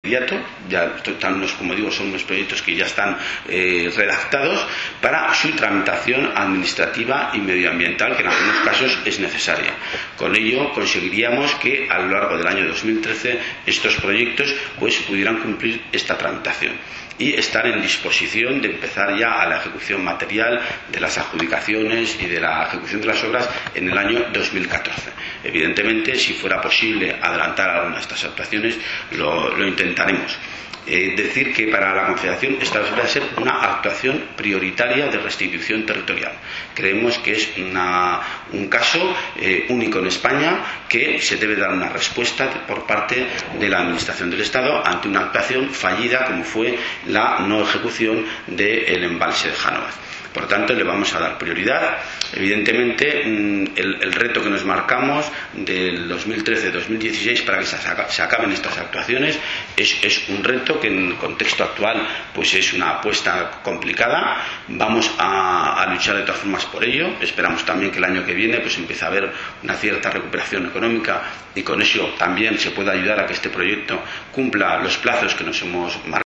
Ya como digo, son unos proyectos que ya están redactados para su tramitación administrativa y medioambiental, que en algunos casos es necesaria. Con ello conseguiríamos que a lo largo del año 2013 estos proyectos pudieran cumplir esta tramitación y estar en disposición de empezar ya a la ejecución material de las adjudicaciones y de la ejecución de las obras en el año 2014. Evidentemente, si fuera posible adelantar alguna de estas actuaciones, lo intentaremos. Decir que para la Confederación esta va a ser una actuación prioritaria de restitución territorial. Creemos que es un caso único en España, que se debe dar una respuesta por parte de la Administración del Estado ante una actuación fallida como fue la no ejecución del embalse de Jánovas. Por tanto, le vamos a dar prioridad. Evidentemente, el reto que nos marcamos del 2013-2016 para que se acaben estas actuaciones es un reto que en el contexto actual pues es una apuesta complicada. Vamos a luchar de todas formas por ello. Esperamos también que el año que viene pues empiece a haber una cierta recuperación económica y con eso también se pueda ayudar a que este proyecto cumpla los plazos que nos hemos marcado.